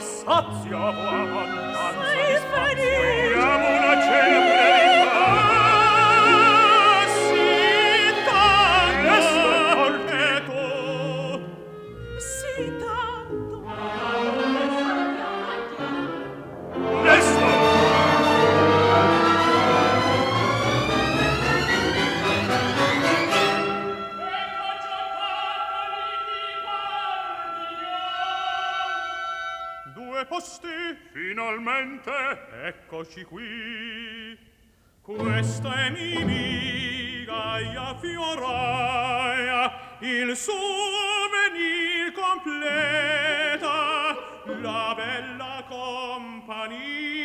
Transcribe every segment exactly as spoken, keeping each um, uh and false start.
sazio abbondanza di spazio. Vogliamo una celebre sì, tanto. Resta partito. Sì, tanto. Resta. Due posti, finalmente, eccoci qui. Questa è Mimì, Gaia Fioraia, il suo venir completa, la bella compagnia.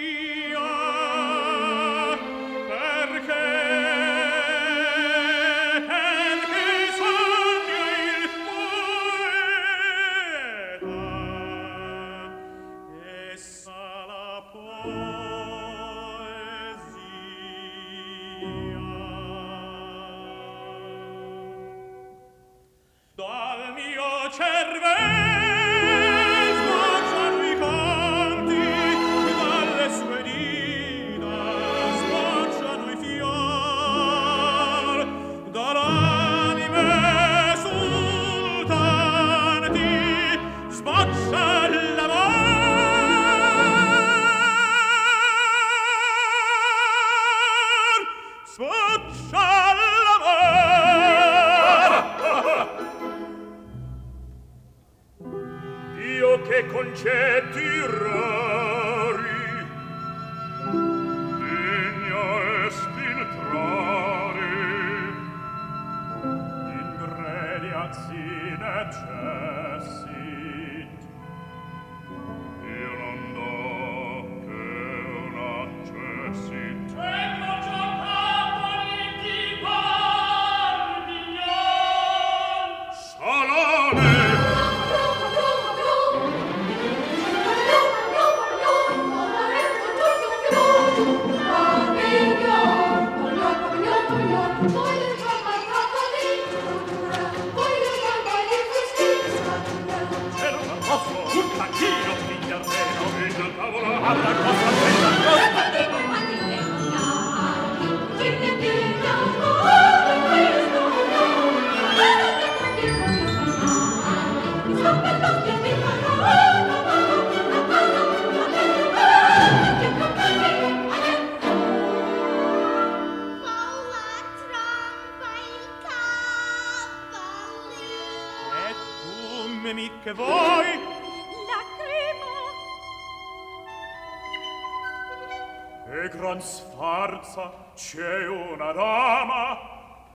Perché cervel sbocciano i canti, dalle sue dita sbocciano i fior, dall'anime sultanti sboccia l'amor, sboccia che concetti rari degna espintrare in greliazi necessit io non do che un accessit ecco giocato di Pardignon Salone. Che vuoi? La crema. E gran sfarza c'è una dama